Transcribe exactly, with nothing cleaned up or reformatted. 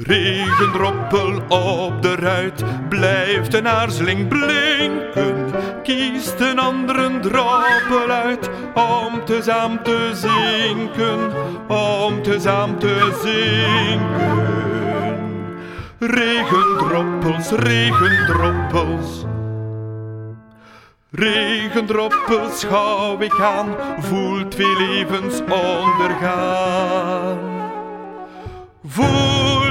Regendroppel op de ruit, blijft een aarzeling blinken. Kiest een andere droppel uit, om tezaam te zinken, om tezaam te zinken. Regendroppels, regendroppels. Regendroppels schouw ik aan, voel twee levens ondergaan. Voel